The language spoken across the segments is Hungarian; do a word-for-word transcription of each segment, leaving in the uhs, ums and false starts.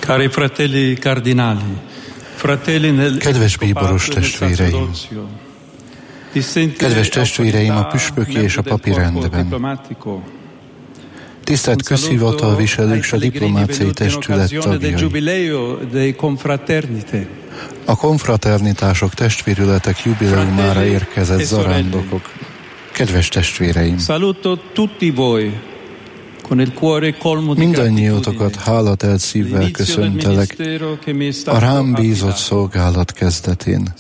Cari fratelli cardinali, fratelli nel Kedves bíboros testvéreim, kedves testvéreim a püspöki és a papi rendben, tisztelt közhivatalviselők és a diplomáciai testület tagjai, a konfraternitások, testvérületek jubileumára érkezett zarándokok, kedves testvéreim, mindannyiótokat hálatelt szívvel köszöntelek a rám bízott szolgálat kezdetén.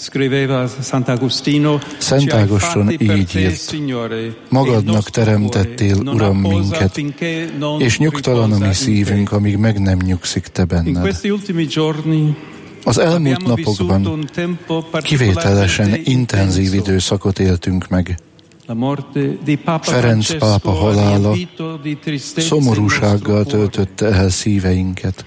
Szent Ágoston így írt: magadnak teremtettél, Uram, minket, és nyugtalan a mi szívünk, amíg meg nem nyugszik te benned. Az elmúlt napokban kivételesen intenzív időszakot éltünk meg. Ferenc pápa halála szomorúsággal töltötte el szíveinket.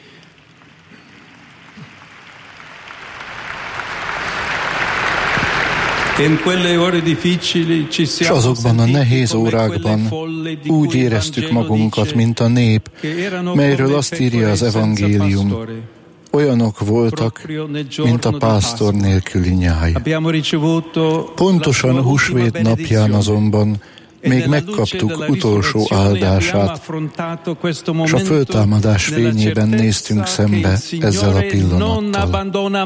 És azokban a nehéz órákban úgy éreztük magunkat, mint a nép, melyről azt írja az evangélium: olyanok voltak, mint a pásztor nélküli nyáj. Pontosan húsvét napján azonban még megkaptuk utolsó áldását, és a föltámadás fényében néztünk szembe ezzel a pillanattal.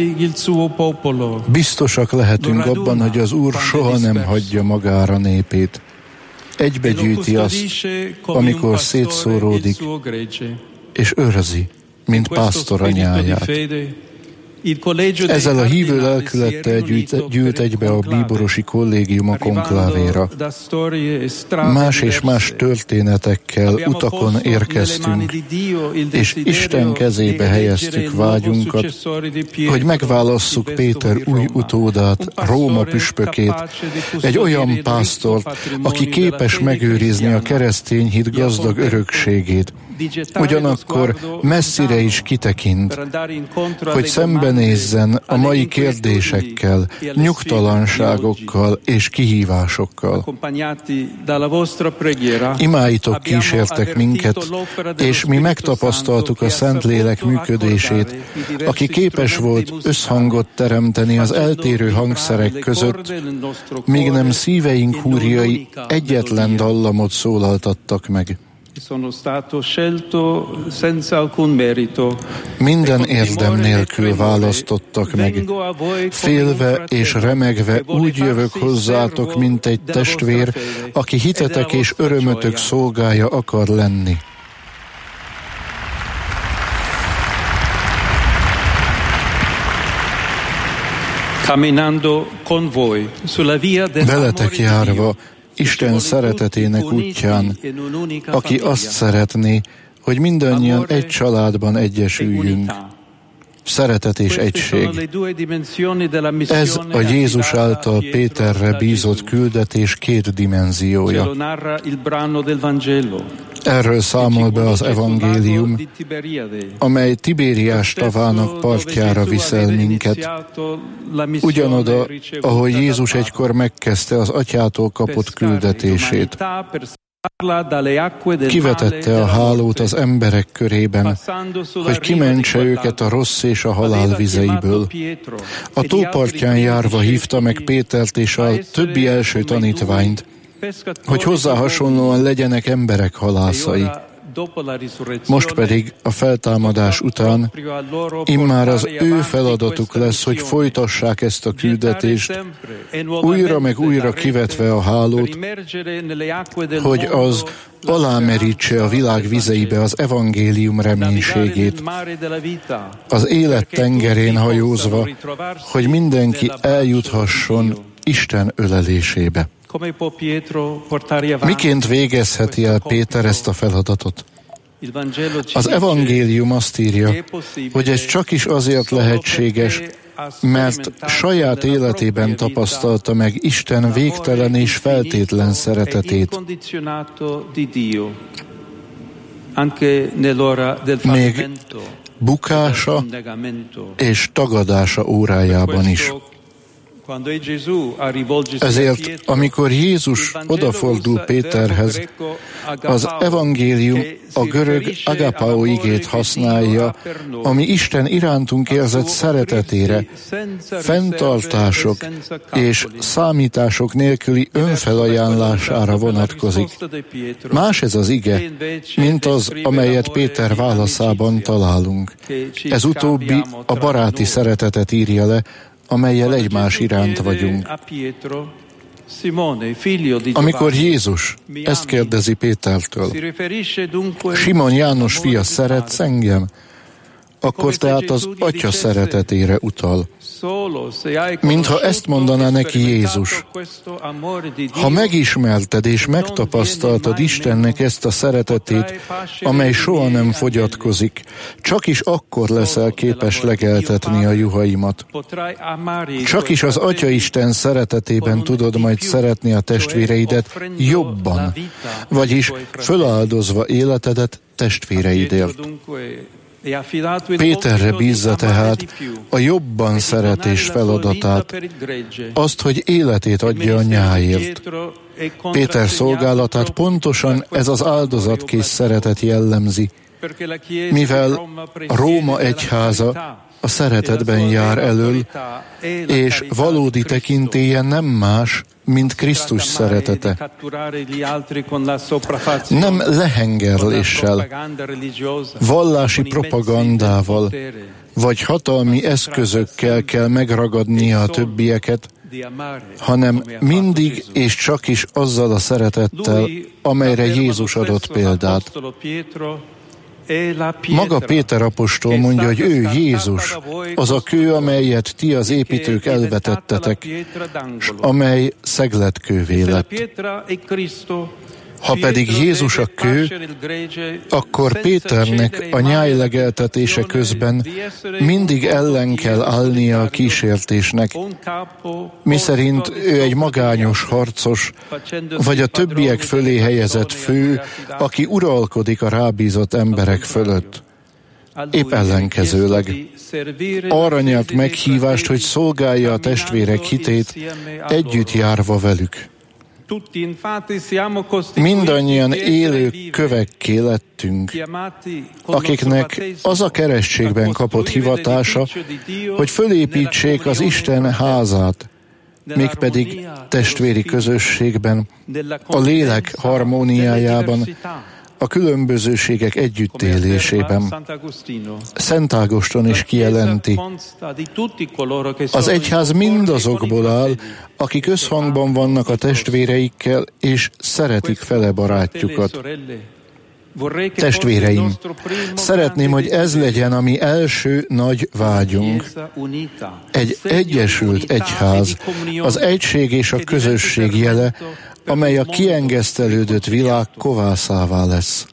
Biztosak lehetünk abban, hogy az Úr soha nem hagyja magára népét. Egybegyűjti azt, amikor szétszóródik, és őrzi, mint pásztor anyáját. Ezzel a hívő lelkülettel gyűjt, gyűlt egybe a bíborosi kollégium a konklávéra. Más és más történetekkel utakon érkeztünk, és Isten kezébe helyeztük vágyunkat, hogy megválasszuk Péter új utódát, Róma püspökét, egy olyan pásztort, aki képes megőrizni a keresztény hit gazdag örökségét, ugyanakkor messzire is kitekint, hogy szembenézzen a mai kérdésekkel, nyugtalanságokkal és kihívásokkal. Imáitok kísértek minket, és mi megtapasztaltuk a Szentlélek működését, aki képes volt összhangot teremteni az eltérő hangszerek között, míg nem szíveink húrjai egyetlen dallamot szólaltattak meg. Minden érdem nélkül választottak meg. Félve és remegve úgy jövök hozzátok, mint egy testvér, aki hitetek és örömötök szolgája akar lenni. Veletek járva, Isten szeretetének útján, aki azt szeretné, hogy mindannyian egy családban egyesüljünk. Szeretet és egység. Ez a Jézus által Péterre bízott küldetés két dimenziója. Erről számol be az evangélium, amely Tibériás tavának partjára viszel minket, ugyanoda, ahol Jézus egykor megkezdte az Atyától kapott küldetését. Kivetette a hálót az emberek körében, hogy kimentse őket a rossz és a halál vizeiből. A tópartján járva hívta meg Pétert és a többi első tanítványt, hogy hozzá hasonlóan legyenek emberek halászai. Most pedig a feltámadás után immár az ő feladatuk lesz, hogy folytassák ezt a küldetést, újra meg újra kivetve a hálót, hogy az alámerítse a világ vizeibe az evangélium reménységét, az élet tengerén hajózva, hogy mindenki eljuthasson Isten ölelésébe. Miként végezheti el Péter ezt a feladatot? Az evangélium azt írja, hogy ez csak is azért lehetséges, mert saját életében tapasztalta meg Isten végtelen és feltétlen szeretetét. Még bukása és tagadása órájában is. Ezért, amikor Jézus odafordul Péterhez, az evangélium a görög agapao igét használja, ami Isten irántunk érzett szeretetére, fenntartások és számítások nélküli önfelajánlására vonatkozik. Más ez az ige, mint az, amelyet Péter válaszában találunk. Ez utóbbi a baráti szeretetet írja le, amellyel egymás iránt vagyunk. Amikor Jézus ezt kérdezi Pétertől, Simon János fia, szeretsz engem? Akkor tehát az Atya szeretetére utal. Mintha ezt mondaná neki Jézus. Ha megismerted és megtapasztaltad Istennek ezt a szeretetét, amely soha nem fogyatkozik, csak is akkor leszel képes legeltetni a juhaimat. Csak is az Atya Isten szeretetében tudod majd szeretni a testvéreidet jobban, vagyis föláldozva életedet testvéreidért. Péterre bízza tehát a jobban szeretés feladatát, azt, hogy életét adja a nyáért. Péter szolgálatát pontosan ez az áldozatkész szeretet jellemzi, mivel a Róma egyháza a szeretetben jár elől, és valódi tekintélye nem más, mint Krisztus szeretete. Nem lehengerléssel, vallási propagandával, vagy hatalmi eszközökkel kell megragadnia a többieket, hanem mindig és csak is azzal a szeretettel, amelyre Jézus adott példát. Maga Péter apostol mondja, hogy ő Jézus, az a kő, amelyet ti az építők elvetettetek, s amely szegletkővé lett. Ha pedig Jézus a kő, akkor Péternek a nyájlegeltetése közben mindig ellen kell állnia a kísértésnek, miszerint ő egy magányos harcos, vagy a többiek fölé helyezett fő, aki uralkodik a rábízott emberek fölött. Épp ellenkezőleg. Arra nyert meghívást, hogy szolgálja a testvérek hitét, együtt járva velük. Mindannyian élő kövekké lettünk, akiknek az a keresztségben kapott hivatása, hogy fölépítsék az Isten házát, mégpedig testvéri közösségben, a lélek harmóniájában, a különbözőségek együttélésében. Szent Ágoston is kijelenti, az egyház mindazokból áll, akik összhangban vannak a testvéreikkel, és szeretik fele barátjukat. Testvéreim, szeretném, hogy ez legyen a mi első nagy vágyunk. Egy egyesült egyház, az egység és a közösség jele, amely a kiengesztelődött világ kovászává lesz.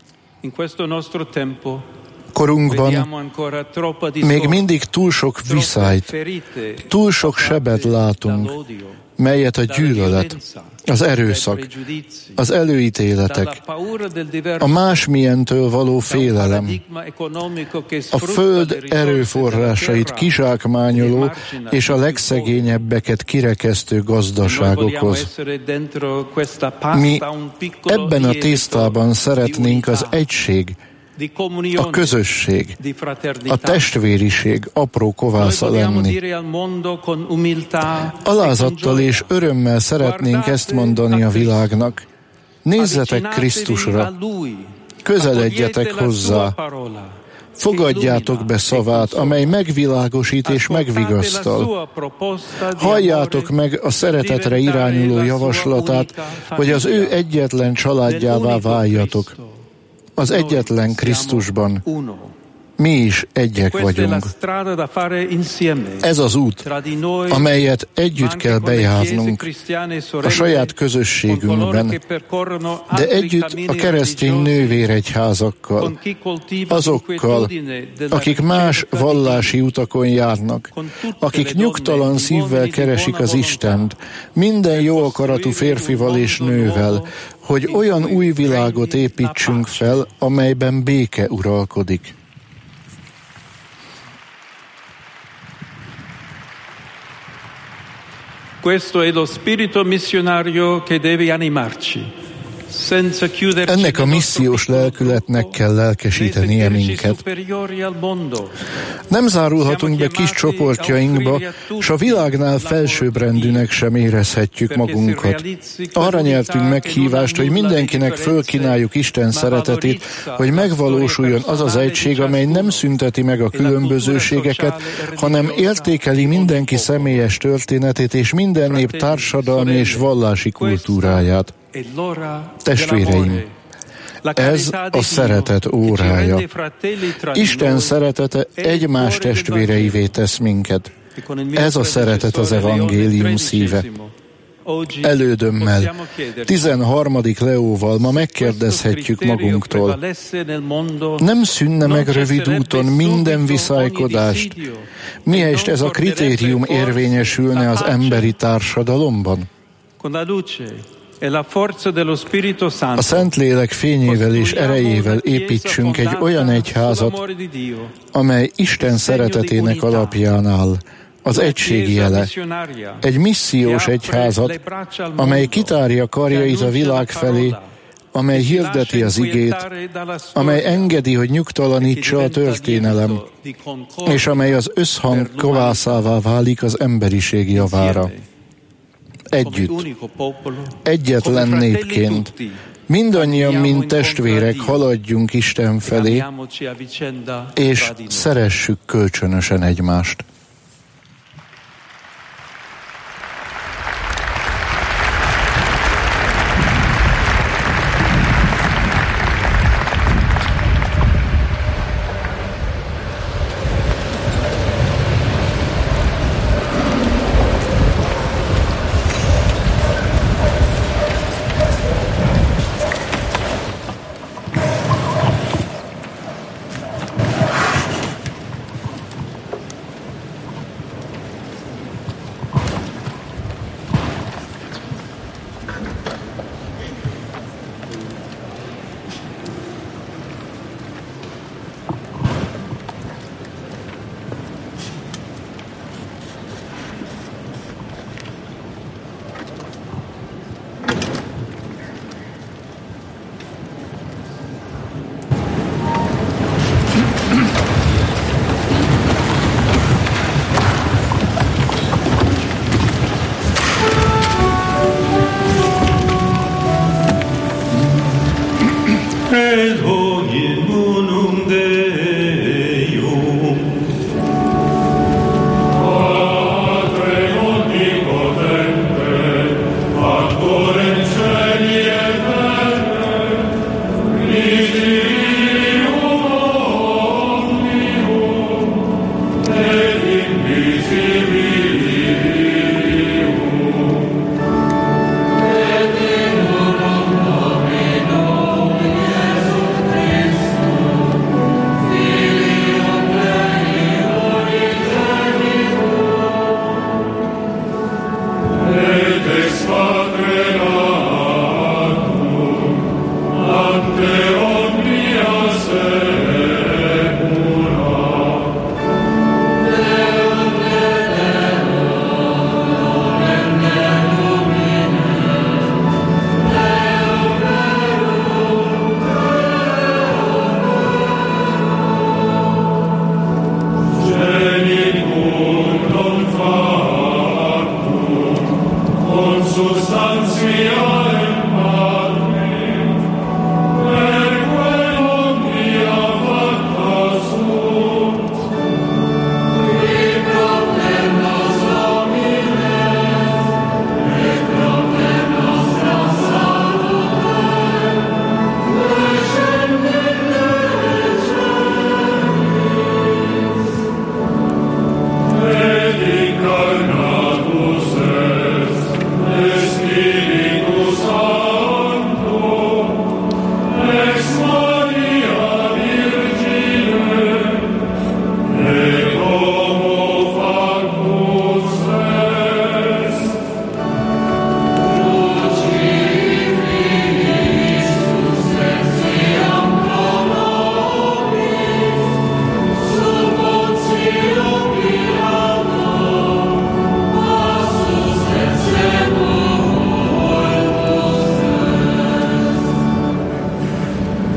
Korunkban még mindig túl sok viszályt, túl sok sebet látunk, melyet a gyűlölet, az erőszak, az előítéletek, a másmilyentől való félelem, a föld erőforrásait kizsákmányoló és a legszegényebbeket kirekesztő gazdaság okoz. Mi ebben a tésztában szeretnénk az egység, a közösség, a testvériség apró kovásza lenni. Alázattal és örömmel szeretnénk ezt mondani a világnak. Nézzetek Krisztusra, közeledjetek hozzá, fogadjátok be szavát, amely megvilágosít és megvigasztal. Halljátok meg a szeretetre irányuló javaslatát, hogy az ő egyetlen családjává váljatok. Az egyetlen Krisztusban mi is egyek vagyunk. Ez az út, amelyet együtt kell bejárnunk a saját közösségünkben, de együtt a keresztény nővéregyházakkal, azokkal, akik más vallási utakon járnak, akik nyugtalan szívvel keresik az Istent, minden jó akaratú férfival és nővel, hogy olyan új világot építsünk fel, amelyben béke uralkodik. Questo è lo spirito missionario che deve animarci. Ennek a missziós lelkületnek kell lelkesítenie minket. Nem zárulhatunk be kis csoportjainkba, s a világnál felsőbbrendűnek sem érezhetjük magunkat. Arra nyertünk meghívást, hogy mindenkinek fölkínáljuk Isten szeretetét, hogy megvalósuljon az az egység, amely nem szünteti meg a különbözőségeket, hanem értékeli mindenki személyes történetét és minden nép társadalmi és vallási kultúráját. Testvéreim, ez a szeretet órája. Isten szeretete egymás testvéreivé tesz minket. Ez a szeretet az evangélium szíve. Elődömmel, tizenharmadik Leóval ma megkérdezhetjük magunktól, nem szűnne meg rövid úton minden viszálykodást, mihelyest ez a kritérium érvényesülne az emberi társadalomban? A Szentlélek fényével és erejével építsünk egy olyan egyházat, amely Isten szeretetének alapján áll, az egység jele. Egy missziós egyházat, amely kitárja karjait a világ felé, amely hirdeti az igét, amely engedi, hogy nyugtalanítsa a történelem, és amely az összhang kovászává válik az emberiség javára. Együtt, egyetlen népként, mindannyian, mint testvérek, haladjunk Isten felé, és szeressük kölcsönösen egymást.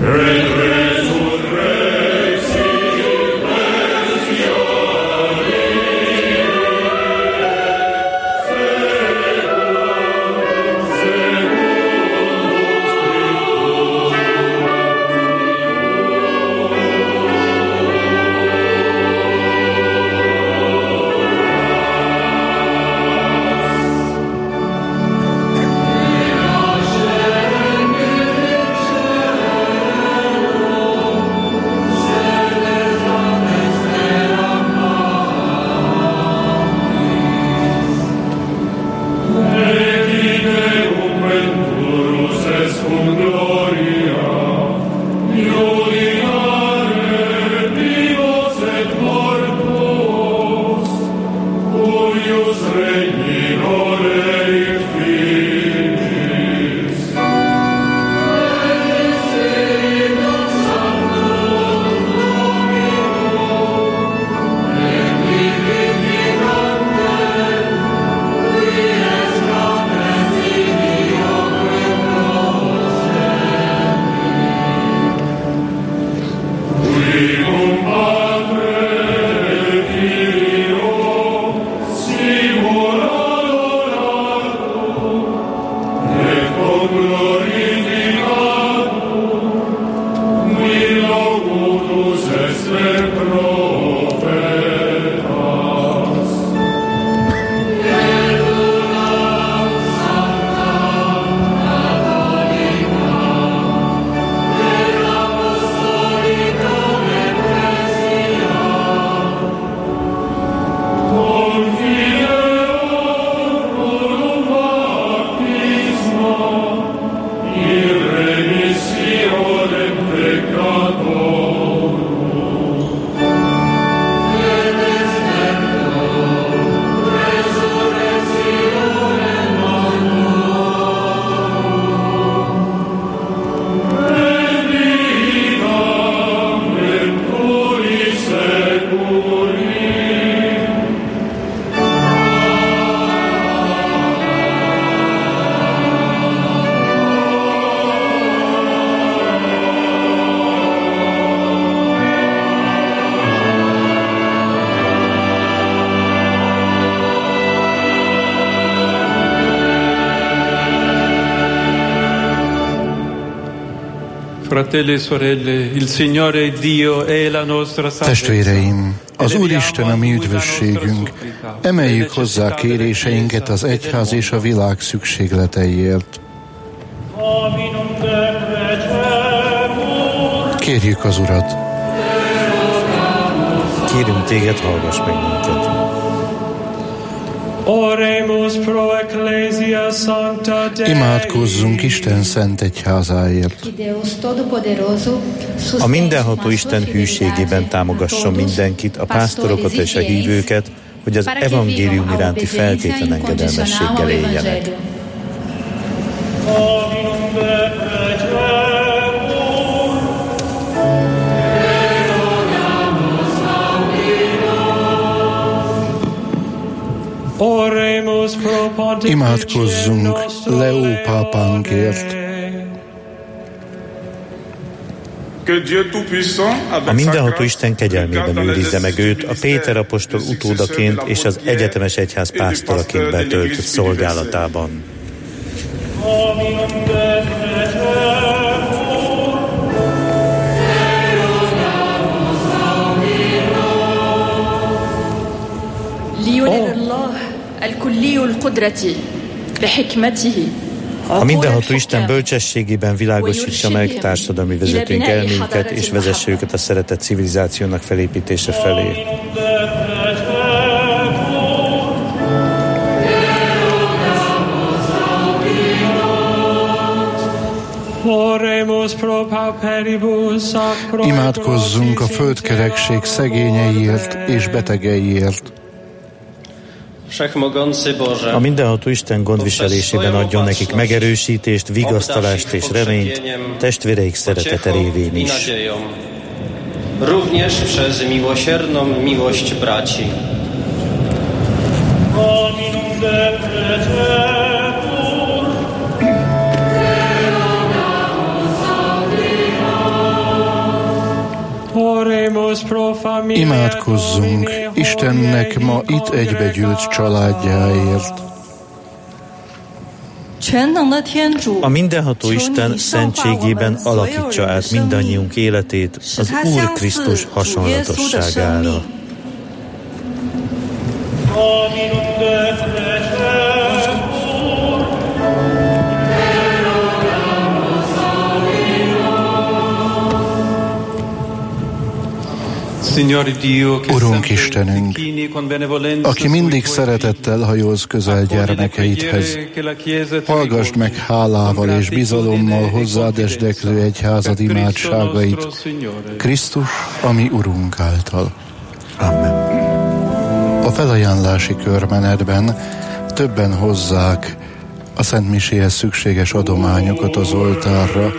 Testvéreim, az Úristen a mi üdvösségünk, emeljük hozzá kéréseinket az egyház és a világ szükségleteiért. Kérjük az Urat. Kérünk téged, hallgass meg minket. Imádkozzunk Isten szent egyházáért. A mindenható Isten hűségében támogasson mindenkit, a pásztorokat és a hívőket, hogy az evangélium iránti feltétlen engedelmességgel éljenek. Imádkozzunk Leó pápánkért. A mindenható Isten kegyelmében őrizze meg őt a Péter apostol utódaként és az egyetemes egyház pásztoraként betöltött szolgálatában. A mindenható Isten bölcsességében világosítsa meg társadalmi vezetőink elménket, és vezesse őket a szeretett civilizációnak felépítése felé. Imádkozzunk a földkerekség szegényeiért és betegeiért. A mindenható Isten gondviselésében adjon nekik megerősítést, vigasztalást és reményt, testvéreik szeretete révén is. Również przez miłosierną miłość braci. Imádkozzunk Istennek ma itt egybegyűlt családjáért. A mindenható Isten szentségében alakítsa át mindannyiunk életét az Úr Krisztus hasonlatosságára. Urunk Istenünk, aki mindig szeretettel hajóz közel gyermekeidhez, hallgassd meg hálával és bizalommal hozzád esdeklő egyházad imádságait, Krisztus, a mi Urunk által. Amen. A felajánlási körmenetben többen hozzák a Szent Miséhez szükséges adományokat az oltárra.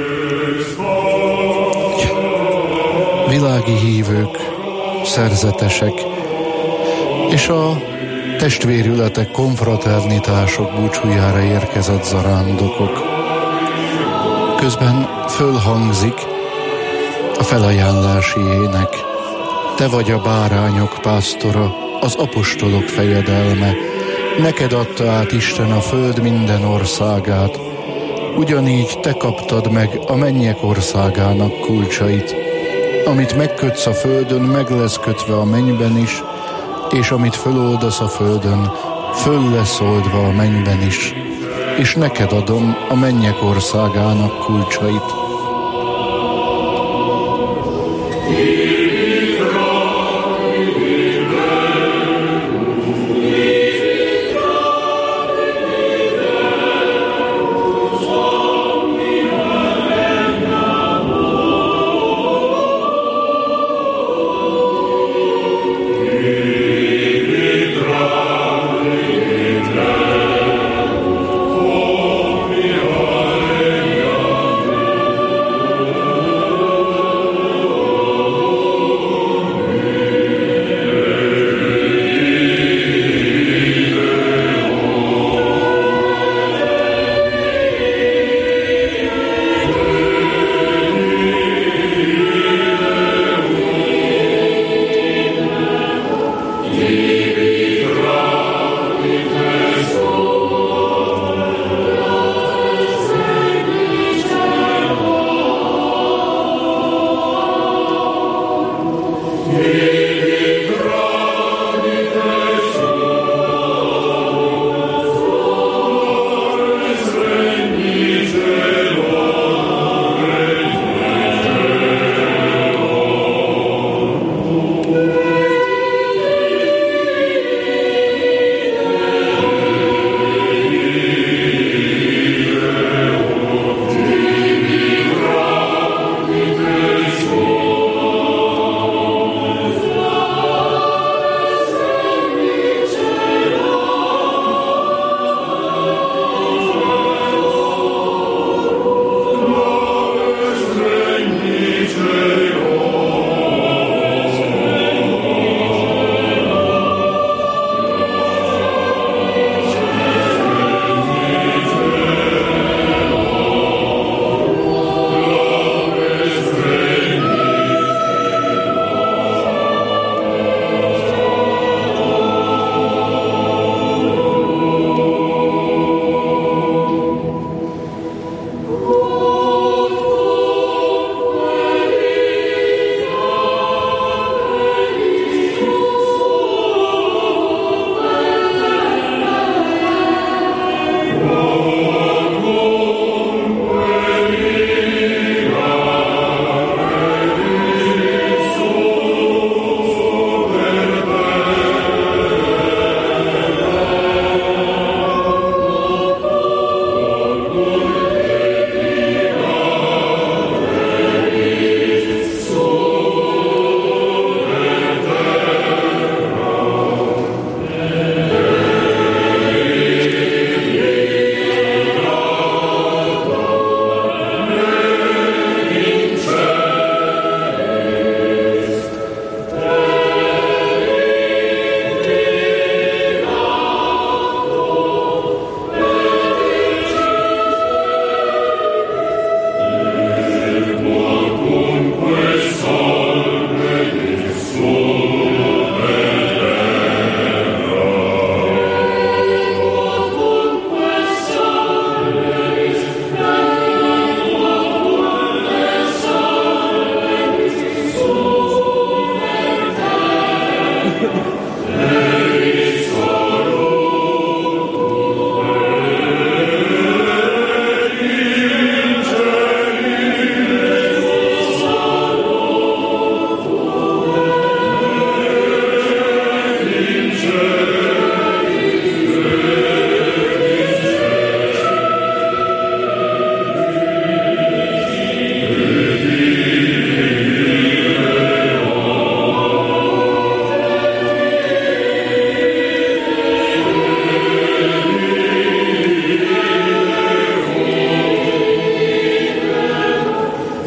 Világi hívők, szerzetesek és a testvérületek, konfraternitások búcsújára érkezett zarándokok. Közben fölhangzik a felajánlási ének. Te vagy a bárányok pásztora, az apostolok fejedelme. Neked adta át Isten a föld minden országát. Ugyanígy te kaptad meg a mennyek országának kulcsait. Amit megkötsz a földön, meg lesz kötve a mennyben is, és amit föloldasz a földön, föl lesz oldva a mennyben is. És neked adom a mennyek országának kulcsait.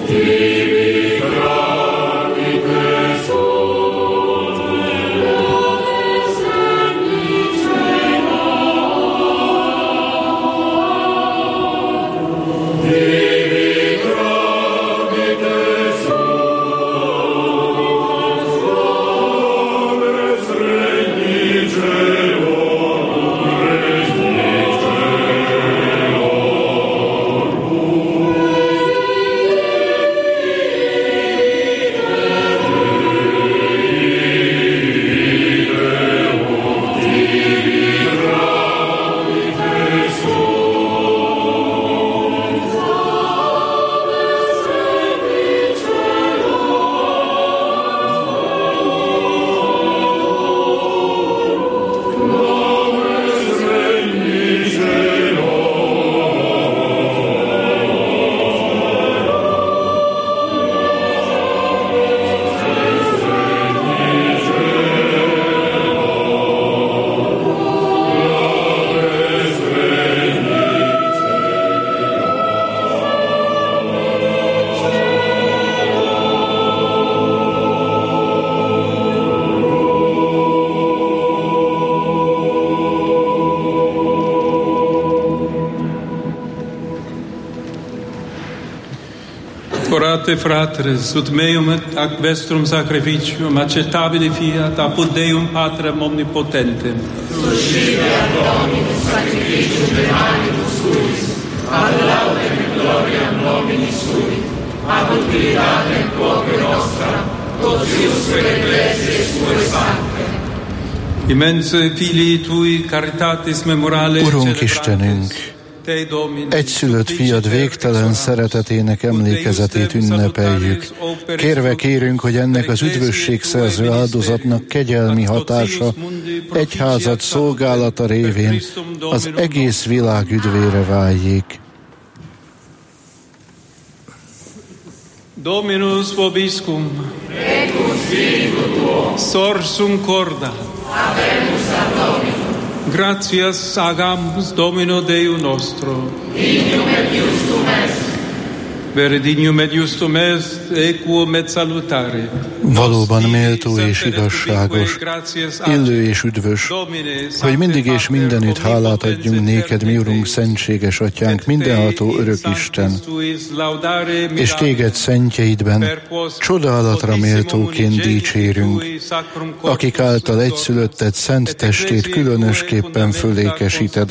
Orate fratres, ut meum ac vestrum sacrificium acceptabile fiat apud Deum Patrem omnipotentem. Suscideat Dominus sacrificium de animus tuis, ad laudem et gloriam nomini sui, ad utilitatem quoque nostra, totiusque ecclesiae sue sancte. Immense filii tui caritatis memorale. Urunk Istenünk, egyszülött fiad végtelen szeretetének emlékezetét ünnepeljük. Kérve kérünk, hogy ennek az üdvösségszerző áldozatnak kegyelmi hatása egyházad szolgálata révén az egész világ üdvére váljék. Dominus vobiscum, sorsum corda, habemus ad Dominum. Gratias agamus Domino Deo nostro. Dignum et justum est. Vere dignum et justum est, equum et salutare. Valóban méltó és igazságos, illő és üdvös, hogy mindig és mindenütt hálát adjunk néked, mi Urunk, szentséges Atyánk, mindenható örök Isten, és téged szentjeidben csodálatra méltóként dicsérünk, akik által egyszülötted szent testét különösképpen fölékesíted,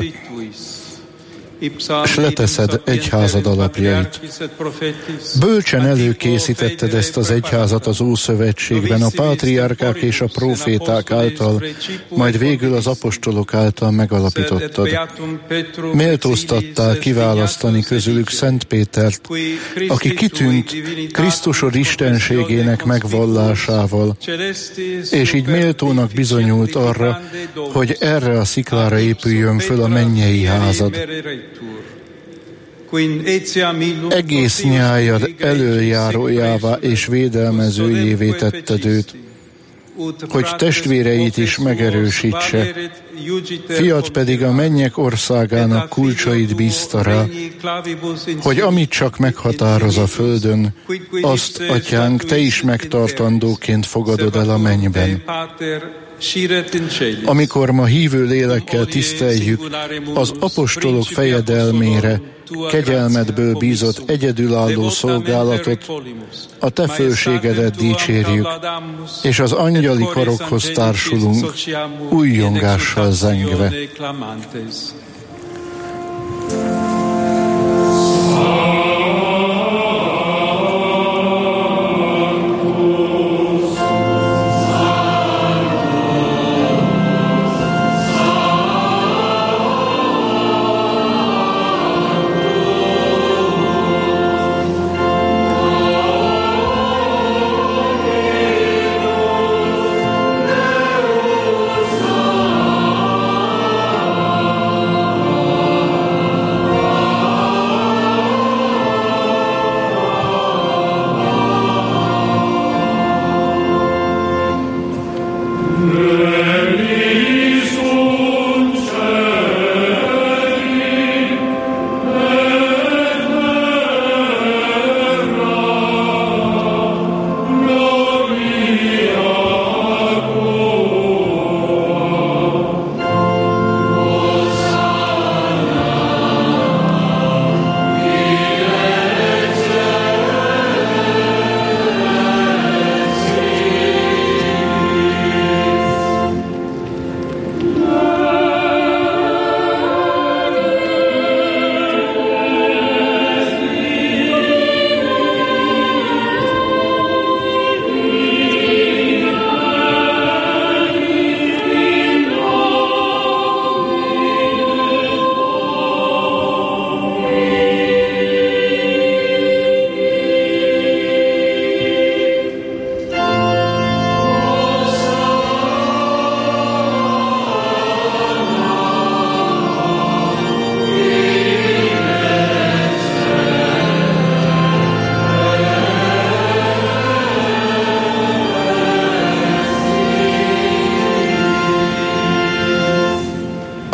s leteszed egyházad alapjait. Bölcsen előkészítetted ezt az egyházat az Ószövetségben a pátriárkák és a próféták által, majd végül az apostolok által megalapítottad. Méltóztattál kiválasztani közülük Szent Pétert, aki kitűnt Krisztusod istenségének megvallásával, és így méltónak bizonyult arra, hogy erre a sziklára épüljön föl a mennyei házad. Egész nyájad elöljárójává és védelmezőjévé tetted őt, hogy testvéreit is megerősítse, fiat pedig a mennyek országának kulcsait bízta rá, hogy amit csak meghatároz a földön, azt, Atyánk, te is megtartandóként fogadod el a mennyben. Amikor ma hívő lélekkel tiszteljük az apostolok fejedelmére, kegyelmedből bízott egyedülálló szolgálatot, a te fölségedet dicsérjük, és az angyali karokhoz társulunk, újjongással zengve.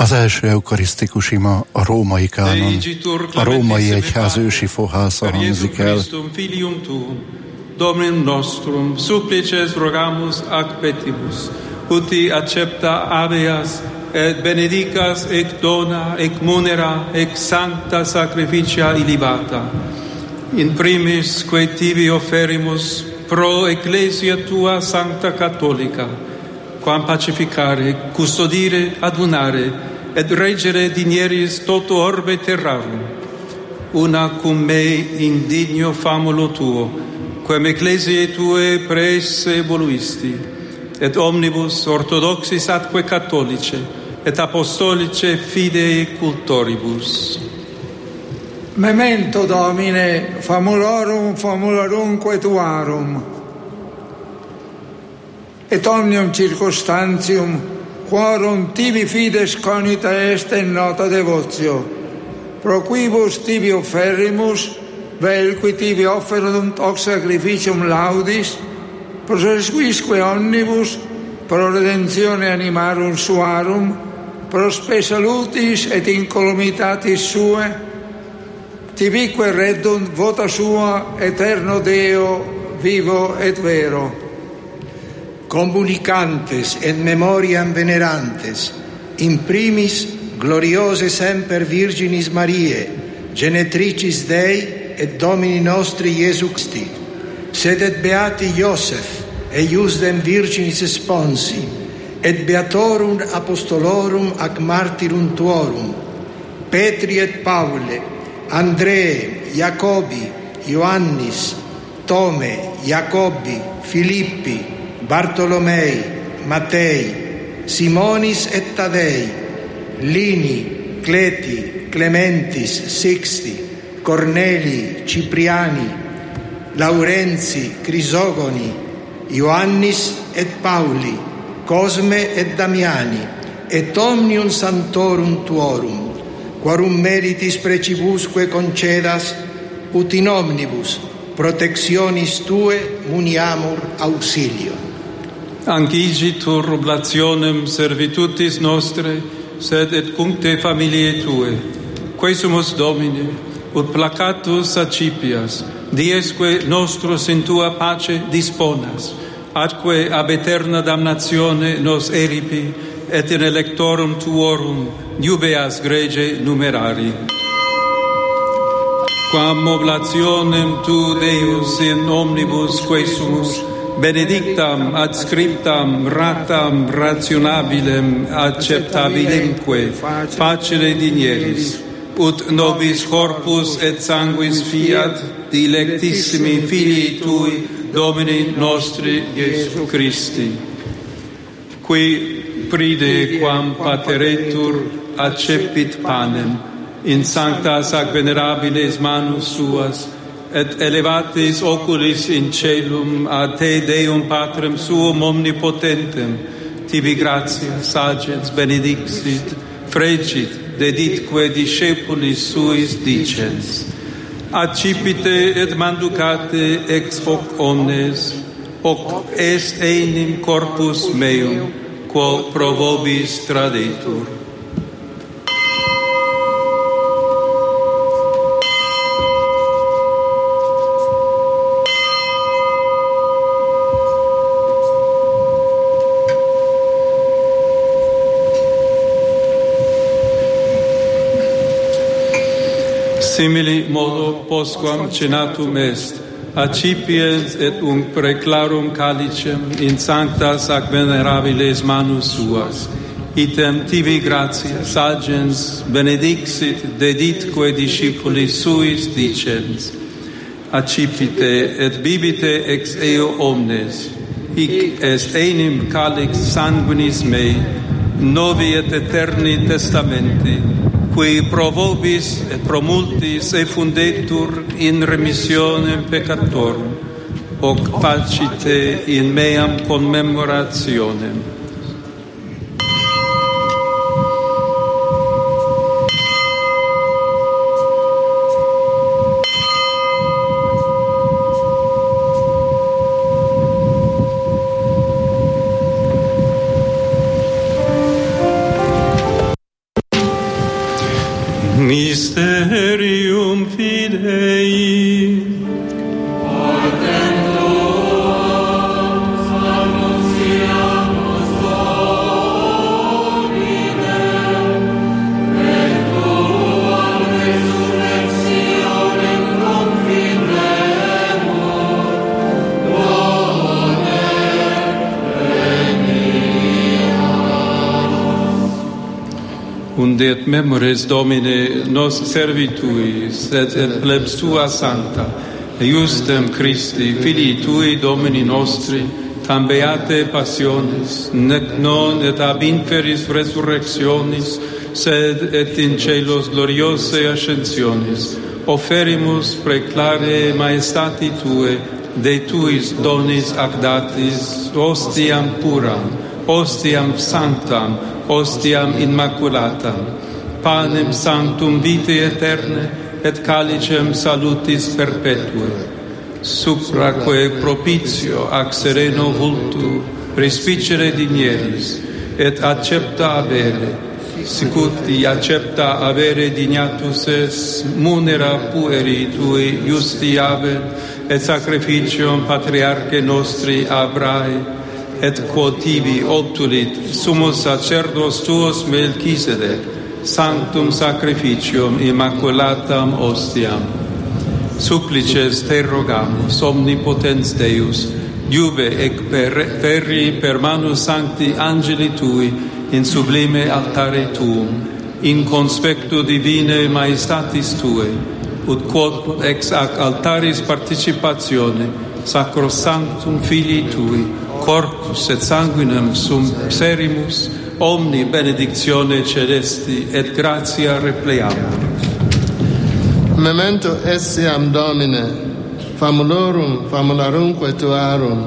Az első eukarisztikus ima, a római kánon, a római egyház ősi fohásza hangzik el. Dominum nostrum, supplices rogamus ac petibus, uti accepta habeas, et benedicas, ec dona, ec munera, ec sancta sacrificia illibata. In primis, quae tibi offerimus, pro ecclesia tua sancta catholica, quam pacificare, custodire, adunare, et regere dinieris toto orbe terrarum, una cum me indigno famulo tuo, quem ecclesiae tue praese voluisti, et omnibus orthodoxis atque catholice, et apostolice fidei cultoribus. Memento Domine, famulorum, famulorumque tuarum, et omnium circumstantium, quorum tibi fides conita est in nota devotio, pro quibus tibi offerrimus, vel qui tibi offerunt hoc sacrificium laudis, prosequisque omnibus, pro redemptione animarum suarum, pro spe salutis et incolumitatis sue, tibique reddunt vota sua eterno Deo, vivo et vero. Comunicantes et memoriam venerantes, in primis gloriose semper Virginis Mariae, genetricis Dei et Domini nostri Iesu Christi, sed et beati Iosef, eiusdem Virginis sponsi, et beatorum apostolorum ac martyrum tuorum, Petri et Paule, Andree, Jacobi, Ioannis, Tome, Jacobi, Filippi, Bartolomei, Mattei, Simonis et Tadei, Lini, Cleti, Clementis, Sixti, Corneli, Cipriani, Laurenzi, Crisogoni, Ioannis et Pauli, Cosme et Damiani, et omnium santorum tuorum, quorum meritis precibusque concedas, ut in omnibus protectionis tue muniamur auxilio. Ancigitur oblationem servitutis nostre, sed et cuncte familiae tue, quesumus Domine, ut placatus accipias, diesque nostros in tua pace disponas, atque ab eterna damnatione nos eripi, et in electorum tuorum iubeas grege numerari. Quam oblationem tu, Deus, in omnibus quesumus, benedictam, adscriptam, ratam, rationabilem, acceptabilemque, facile dinieris, ut nobis corpus et sanguis fiat, dilectissimi filii tui, Domini nostri Iesu Christi, qui pride quam pateretur accepit panem, in sanctas ac venerabiles manus suas, et elevatis oculis in celum a te Deum Patrem suum omnipotentem, tibi gratia, sagens, benedixit, fregit, deditque discepulis suis dicens. Accipite et manducate ex hoc omnes, hoc est enim corpus meum, quo pro vobis tradetur. Simili modo postquam cenatum est, accipiens et un preclarum calicem in sanctas ac venerabiles manus suas, item tibi gratia, sagens, benedixit, deditque discipulis suis dicens, accipite et bibite ex eo omnes, hic est enim calix sanguinis mei, novi et eterni testamenti, qui pro vobis et pro multis effundetur in remissionem peccatorum, hoc facite in meam commemorationem. Und et memores Domine nos servitui, sed et plebs tua sancta, justem Christi, Filii tui Domini nostri, tam beate passionis, nec non et ab inferis resurrectionis, sed et in celos gloriose ascensionis, offerimus preclare maestati tue, de tuis donis ac datis, ostiam puram, ostiam sanctam, ostiam immaculatam, panem sanctum vitae eterne, et calicem salutis perpetue, supraque propitio ac sereno vultu respicere digneris, et accepta avere, sicuti accepta avere dignatus es munera pueri tui justi aver, et sacrificium patriarche nostri Abrae, et quod tibi obtulit sumus sacerdos tuos Melchisedec, sanctum sacrificium immaculatam ostiam. Supplices te rogamus, omnipotens Deus, iube ec per, ferri per manus sancti angeli tui in sublime altare tuum, in conspectu divine maestatis tue, ut quod ex ac altaris participatione sacrosanctum Filii tui, corpus et sanguinem sum serimus, omni benedictione celesti et gratia repleamur. Memento essiam Domine, famulorum famularumque tuarum,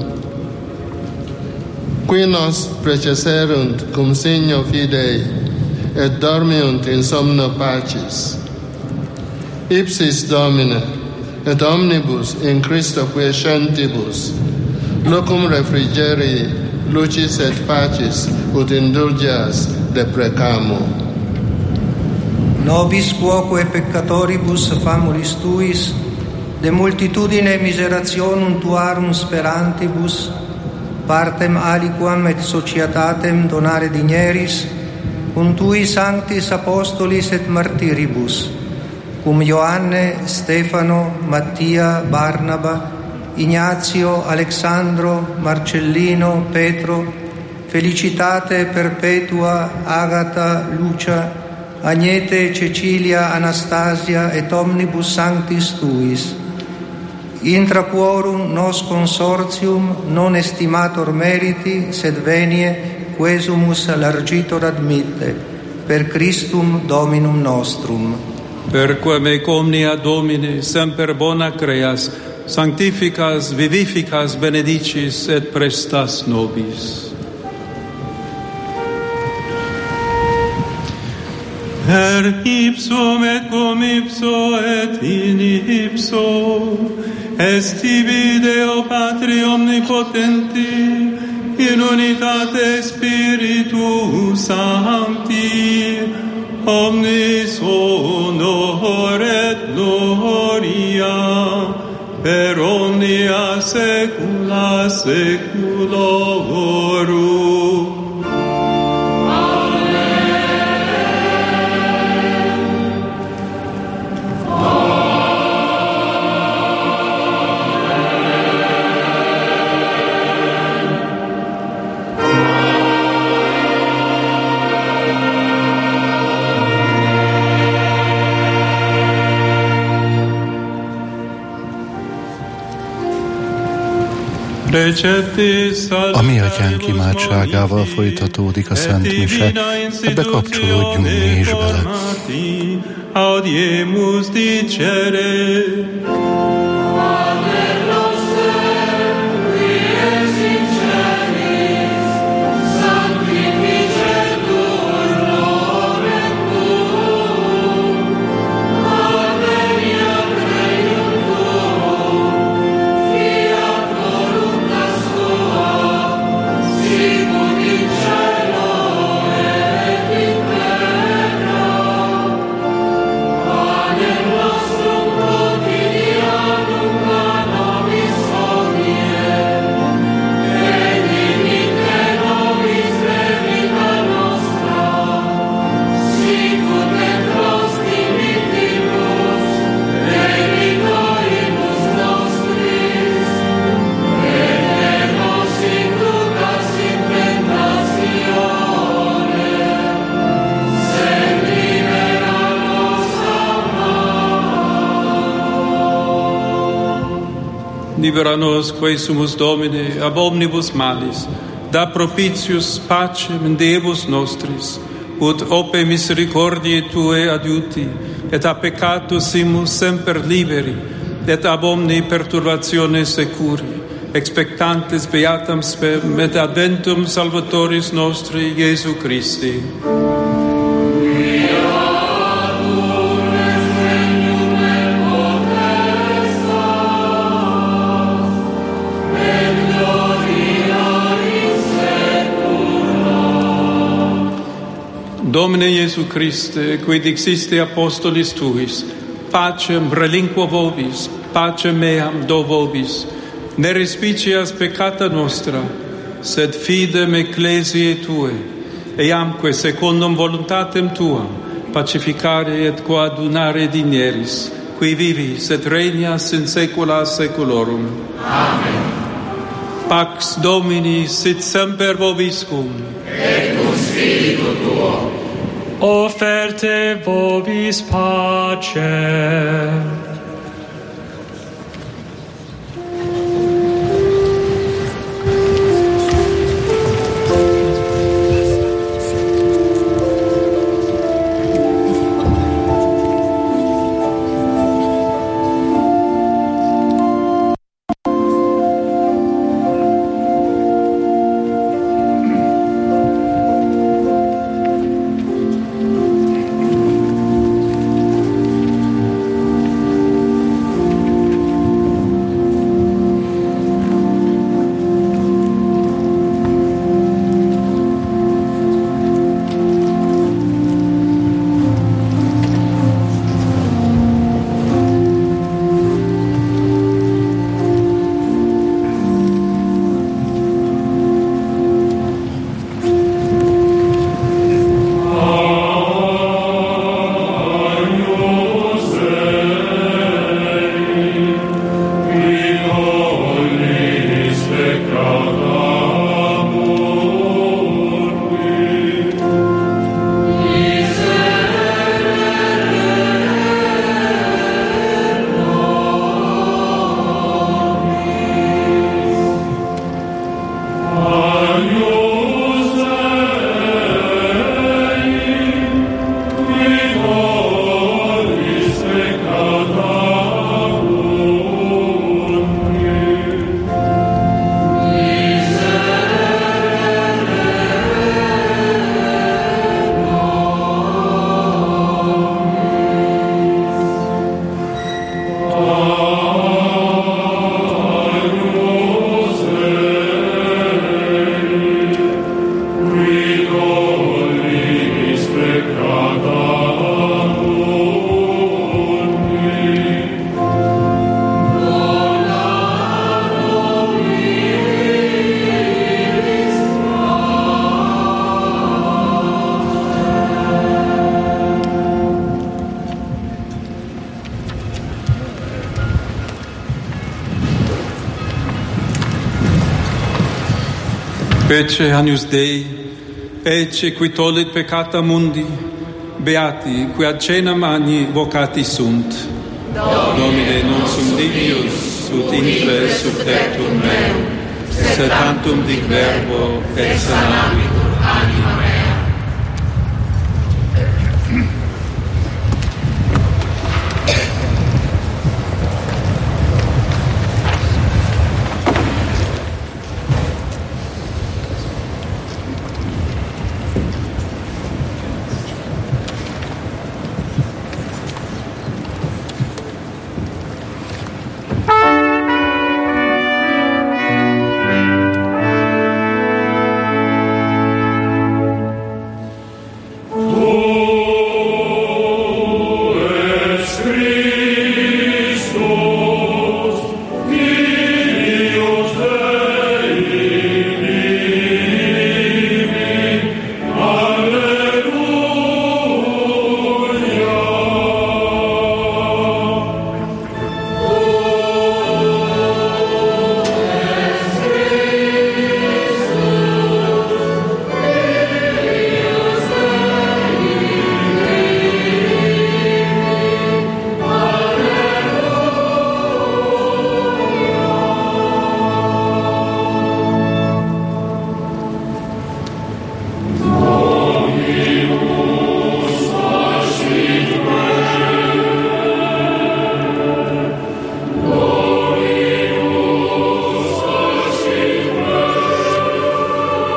qui nos preceserunt cum signo fidei, et dormiunt in somno pacis. Ipsis Domine, et omnibus in Christo quiescentibus, locum refrigerii, lucis et pacis, ut indulgias deprecamur. Nobis quoque peccatoribus famulis tuis, de multitudine miserationum tuarum sperantibus, partem aliquam et societatem donare digneris, cum tui sanctis apostolis et martiribus, cum Ioanne, Stefano, Mattia, Barnaba, Ignazio, Alexandro, Marcellino, Petro, Felicitate Perpetua, Agata, Lucia, Agnete, Cecilia, Anastasia et omnibus sanctis tuis. Intra quorum nos consortium non estimator meriti, sed venie quesumus largitor admitte, per Christum Dominum nostrum. Perquam ec omnia Domine semper bona creas, sanctificas, vivificas, benedicis et prestas nobis. Per ipsum et cum ipso et in ipso est tibi Deo Patri omnipotenti, in unitate Spiritus Sancti, omnis honor et gloria, per omnia saecula saeculorum. A mi atyánk imádságával folytatódik a Szent Mise, ebbe kapcsolódjunk mi is bele. Audiemus dicere. Quotidianum libera nos quae sumus Domine ab omnibus malis, da propitius pacem in Deus nostris, ut ope misericordiae Tue adiuti, et a peccatus simus semper liberi, et ab omni perturbatione securi, expectantes beatam spem, et adventum Salvatoris nostri, Iesu Christi. Domine Iesu Christe, qui dixiste apostolis Tuis, pacem relinquo vobis, pacem meam do vobis, ne respicias peccata nostra, sed fidem ecclesiae Tue, eamque secundum voluntatem Tuam, pacificare et coadunare digneris, qui vivis et regnas in saecula saeculorum. Amen. Pax Domini sit semper vobiscum, et cum spiritu Tuo. Offerte vobis pacem. Ecce Agnus Dei, ecce qui tollit peccata mundi, beati qui ad cena magni vocati sunt. Domine non sum dignus, ut intre subtertum meum, sed tantum dic verbo et sanabitur anima mea.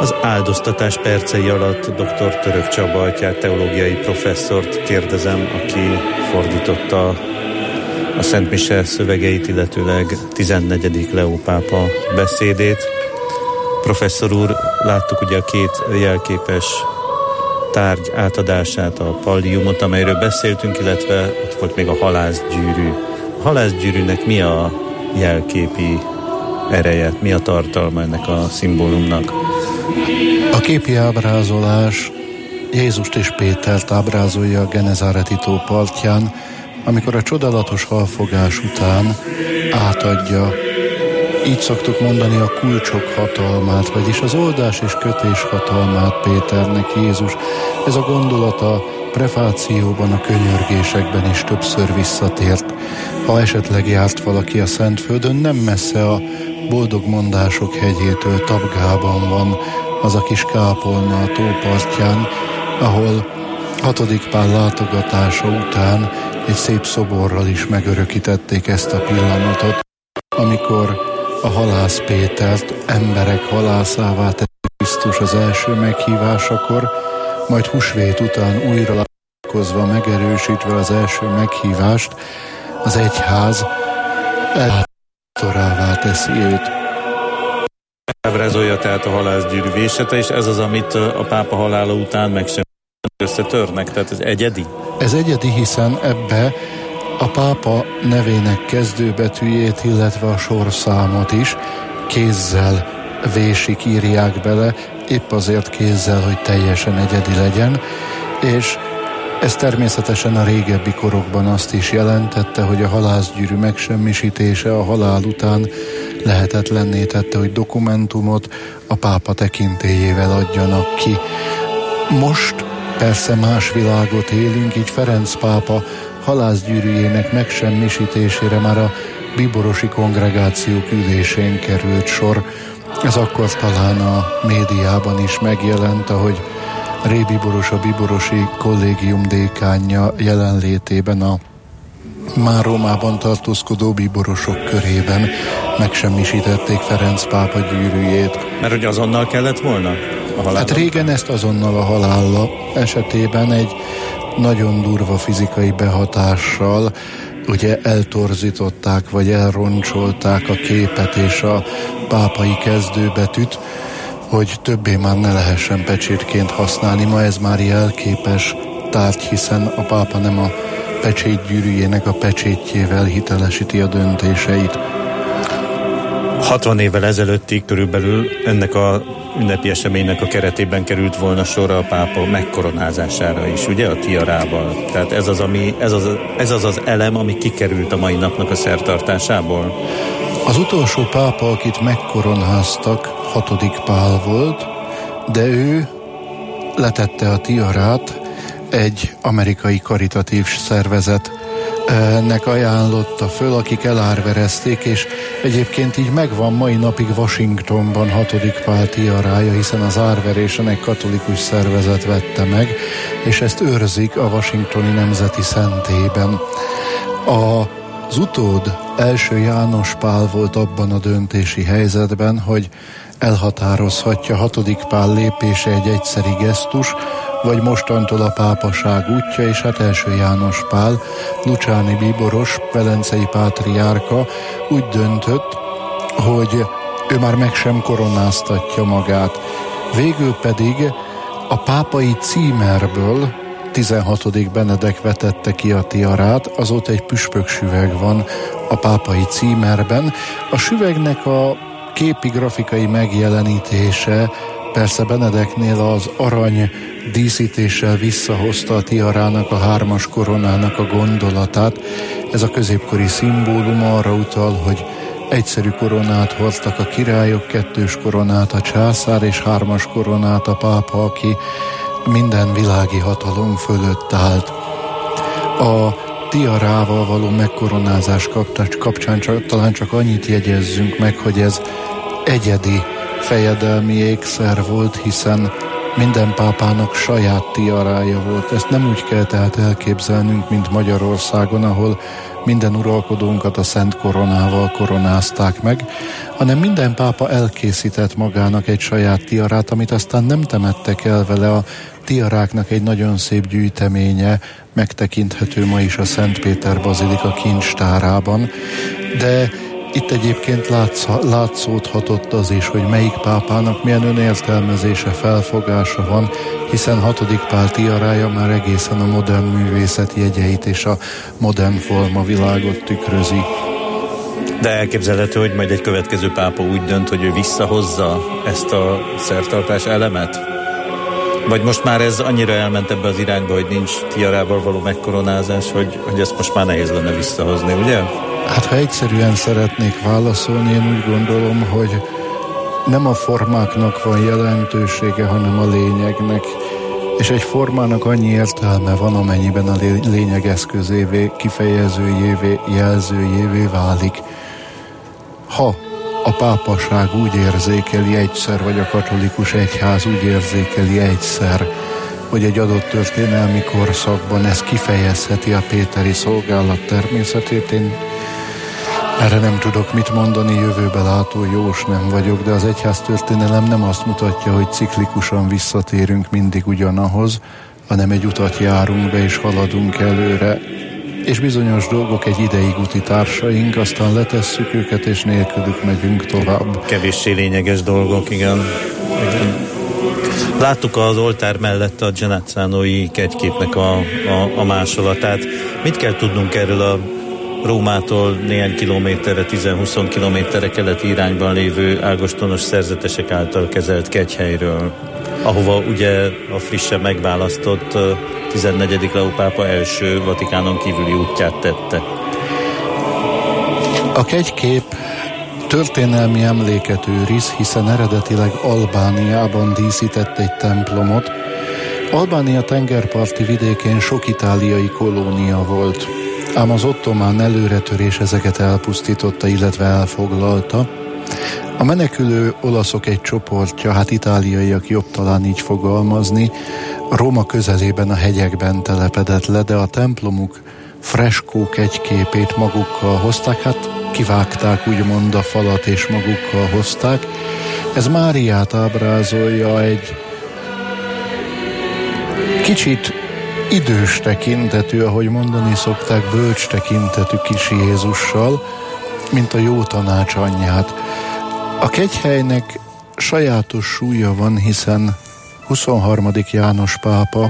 Az áldoztatás percei alatt dr. Török Csaba atyát, teológiai professzort kérdezem, aki fordította a Szent Mise szövegeit, illetőleg tizennegyedik Leó pápa beszédét. Professzor úr, láttuk ugye a két jelképes tárgy átadását, a palliumot, amelyről beszéltünk, illetve ott volt még a halászgyűrű. A halászgyűrűnek mi a jelképi ereje, mi a tartalma ennek a szimbólumnak? A képi ábrázolás Jézust és Pétert ábrázolja a Genezáreti tó partján, amikor a csodálatos halfogás után átadja, így szoktuk mondani, a kulcsok hatalmát, vagyis az oldás és kötés hatalmát Péternek Jézus. Ez a gondolat a prefációban, a könyörgésekben is többször visszatért. Ha esetleg járt valaki a Szentföldön, nem messze a boldogmondások hegyétől Tabgában van az a kis kápolna a tó partján, ahol hatodik Pál látogatása után egy szép szoborral is megörökítették ezt a pillanatot, amikor a halász Pétert emberek halászává tett Krisztus az első meghívásakor, majd húsvét után újra látkozva, megerősítve az első meghívást, az egyház ellátorává teszi őt. Ábrázolja tehát a halászgyűrű vésete, és ez az, amit a pápa halála után meg sem összetörnek, tehát ez egyedi? Ez egyedi, hiszen ebbe a pápa nevének kezdőbetűjét, illetve a sorszámot is kézzel vésik, írják bele, épp azért kézzel, hogy teljesen egyedi legyen, és ez természetesen a régebbi korokban azt is jelentette, hogy a halászgyűrű megsemmisítése a halál után lehetetlenné tette, hogy dokumentumot a pápa tekintélyével adjanak ki. Most persze más világot élünk, így Ferenc pápa halászgyűrűjének megsemmisítésére már a bíborosi kongregációk ülésén került sor. Ez akkor talán a médiában is megjelent, ahogy Ré Bíboros, a bíborosi kollégium dékánja jelenlétében a már Rómában tartózkodó bíborosok körében megsemmisítették Ferenc pápa gyűrűjét. Mert hogy azonnal kellett volna a halála? Hát régen ezt azonnal a halála esetében egy nagyon durva fizikai behatással ugye eltorzították, vagy elroncsolták a képet és a pápai kezdőbetűt, hogy többé már ne lehessen pecsétként használni. Ma ez már jelképes tárgy, hiszen a pápa nem a pecsétgyűrűjének a pecsétjével hitelesíti a döntéseit. hatvan évvel ezelőttig körülbelül ennek a ünnepi eseménynek a keretében került volna sor a pápa megkoronázására is, ugye, a tiarával. Tehát ez az, ami, ez, az, ez az az elem, ami kikerült a mai napnak a szertartásából. Az utolsó pápa, akit megkoronáztak, hatodik Pál volt, de ő letette a tiarát, egy amerikai karitatív szervezetnek ajánlotta föl, akik elárverezték, és egyébként így megvan mai napig Washingtonban hatodik Pál tiarája, hiszen az árverésen egy katolikus szervezet vette meg, és ezt őrzik a Washingtoni Nemzeti Szentélyben. Az utód első János Pál volt abban a döntési helyzetben, hogy elhatározhatja hatodik Pál lépése egy egyszeri gesztus, vagy mostantól a pápaság útja, és hát első János Pál, lucsáni bíboros, velencei pátriárka úgy döntött, hogy ő már meg sem koronáztatja magát. Végül pedig a pápai címerből tizenhatodik Benedek vetette ki a tiarát, azóta egy püspöksüveg van a pápai címerben. A süvegnek a képi grafikai megjelenítése persze Benedeknél az arany díszítéssel visszahozta a tiarának, a hármas koronának a gondolatát. Ez a középkori szimbólum arra utal, hogy egyszerű koronát hoztak a királyok, kettős koronát a császár, és hármas koronát a pápa, aki minden világi hatalom fölött állt. A tiarával való megkoronázás kapcsán csak, talán csak annyit jegyezzünk meg, hogy ez egyedi fejedelmi ékszer volt, hiszen minden pápának saját tiarája volt. Ezt nem úgy kell tehát elképzelnünk, mint Magyarországon, ahol minden uralkodónkat a szent koronával koronázták meg, hanem minden pápa elkészített magának egy saját tiarát, amit aztán nem temettek el vele. A tiaráknak egy nagyon szép gyűjteménye megtekinthető ma is a Szent Péter Bazilika kincstárában, de itt egyébként látsz, látszódhatott az is, hogy melyik pápának milyen önértelmezése, felfogása van, hiszen hatodik Pál tiarája már egészen a modern művészet jegyeit és a modern formavilágot tükrözi. De elképzelhető, hogy majd egy következő pápa úgy dönt, hogy ő visszahozza ezt a szertartás elemet? Vagy most már ez annyira elment ebbe az irányba, hogy nincs tiarával való megkoronázás, hogy, hogy ezt most már nehéz lenne visszahozni, ugye? Hát ha egyszerűen szeretnék válaszolni, én úgy gondolom, hogy nem a formáknak van jelentősége, hanem a lényegnek. És egy formának annyi értelme van, amennyiben a lényeg eszközévé, kifejezőjévé, jelzőjévé válik. Ha a pápaság úgy érzékeli egyszer, vagy a katolikus egyház úgy érzékeli egyszer, hogy egy adott történelmi korszakban ez kifejezheti a péteri szolgálat természetét, én erre nem tudok mit mondani, jövőbe látó jós nem vagyok, de az egyháztörténelem nem azt mutatja, hogy ciklikusan visszatérünk mindig ugyanahoz, hanem egy utat járunk be és haladunk előre. És bizonyos dolgok egy ideig úti társaink, aztán letesszük őket, és nélkülük megyünk tovább. Kevéssé lényeges dolgok, igen. igen. Láttuk az oltár mellett a Genazzanói kegyképnek a, a, a másolatát. Mit kell tudnunk erről a Rómától néhány kilométerre, tíz-húsz kilométerre keleti irányban lévő ágostonos szerzetesek által kezelt kegyhelyről, ahova ugye a frissen megválasztott tizennegyedik Leó pápa első Vatikánon kívüli útját tette? A kegykép történelmi emléket őriz, hiszen eredetileg Albániában díszített egy templomot. Albánia tengerparti vidékén sok itáliai kolónia volt, ám az ottomán előretörés ezeket elpusztította, illetve elfoglalta. A menekülő olaszok egy csoportja, hát itáliaiak jobb talán így fogalmazni, Róma közelében a hegyekben telepedett le, de a templomuk freskó kegyképét magukkal hozták, hát kivágták úgymond a falat és magukkal hozták. Ez Máriát ábrázolja, egy kicsit idős tekintetű, ahogy mondani szokták, bölcs tekintetű kis Jézussal, mint a jó tanács anyját. A kegyhelynek sajátos súlya van, hiszen huszonharmadik János pápa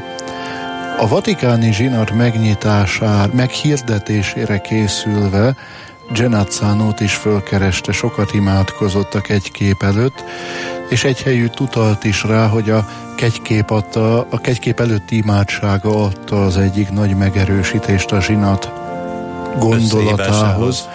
a vatikáni zsinat megnyitására, meghirdetésére készülve Genazzanót is fölkereste, sokat imádkozott a kegykép előtt, és egyhelyütt utalt is rá, hogy a kegykép adta, a kegykép előtti imádsága adta az egyik nagy megerősítést a zsinat gondolatához.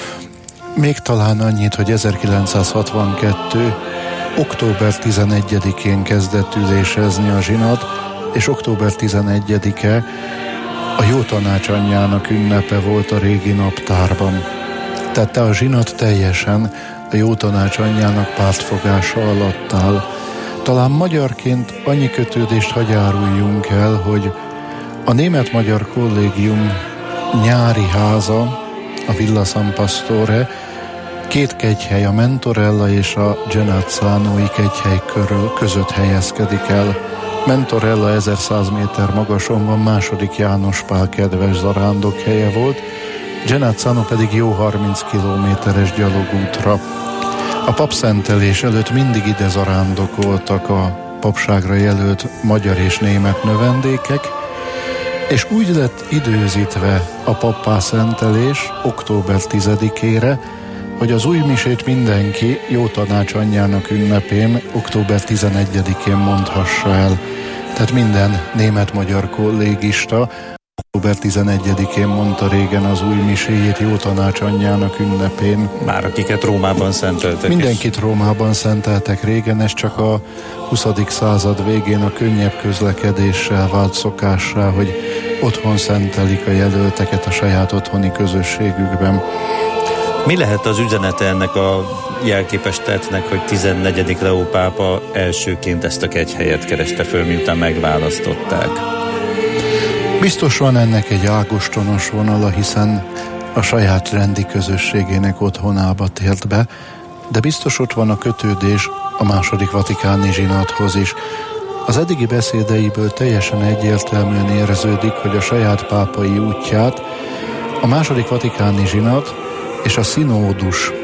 Még talán annyit, hogy ezerkilencszázhatvankettő. október tizenegyedikén kezdett ülésezni a zsinat, és október tizenegyedike a jó tanács anyjának ünnepe volt a régi naptárban. Tehát a zsinat teljesen a jó tanács anyjának pártfogása alatt áll. Talán magyarként annyi kötődést hagy áruljunk el, hogy a német-magyar kollégium nyári háza, a Villa San Pastore, két kegyhely, a Mentorella és a Genazzanói kegyhely körül, között helyezkedik el. Mentorella ezerszáz méter magason van, második János Pál kedves zarándokhelye volt, Genazzano pedig jó harminc kilométeres gyalogútra. A papszentelés előtt mindig ide zarándokoltak a papságra jelölt magyar és német növendékek, és úgy lett időzítve a pappá szentelés október tizedikére, hogy az új misét mindenki jó tanács anyjának ünnepén október tizenegyedikén mondhassa el. Tehát minden német-magyar kollégista október tizenegyedikén mondta régen az új miséjét jó tanács anyjának ünnepén. Már akiket Rómában szenteltek. Mindenkit is. Rómában szenteltek régen, ez csak a huszadik század végén a könnyebb közlekedéssel vált szokássá, hogy otthon szentelik a jelölteket a saját otthoni közösségükben. Mi lehet az üzenete ennek a jelképes tettnek, hogy tizennegyedik Leó pápa elsőként ezt a kegyhelyet kereste föl, miután megválasztották? Biztos van ennek egy ágostonos vonala, hiszen a saját rendi közösségének otthonába tért be, de biztos ott van a kötődés a második vatikáni zsinathoz is. Az eddigi beszédeiből teljesen egyértelműen érződik, hogy a saját pápai útját a második vatikáni zsinat és a szinódus